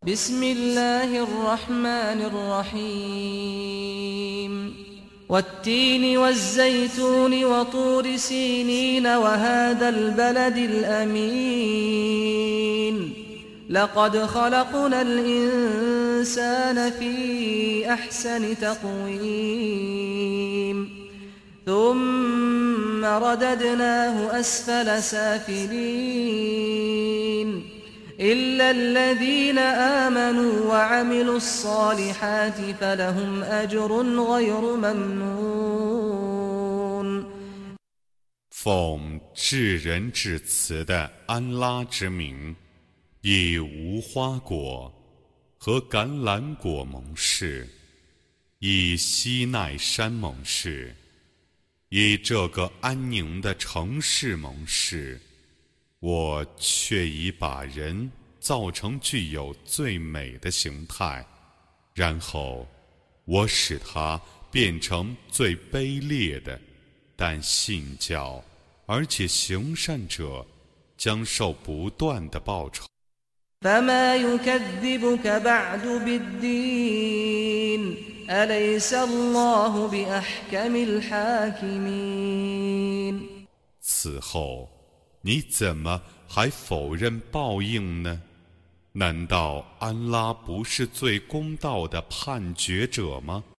بسم الله الرحمن الرحيم والتين والزيتون وطور سينين وهذا البلد الأمين لقد خلقنا الإنسان في أحسن تقويم ثم رددناه أسفل سافلين إلا الذين آمنوا وعملوا الصالحات فلهم أجر غير ممنون。 奉至仁至慈的安拉之名，以无花果和橄榄果盟誓，以西奈山盟誓，以这个安宁的城市盟誓，我却已把人造成具有最美的形态，然后我使他变成最卑劣的，但信教而且行善者将受不断的报酬。 فما يكذبك بعد بالدين أليس الله بأحكم الحاكمين。 此后你怎么还否认报应呢？难道安拉不是最公道的判决者吗？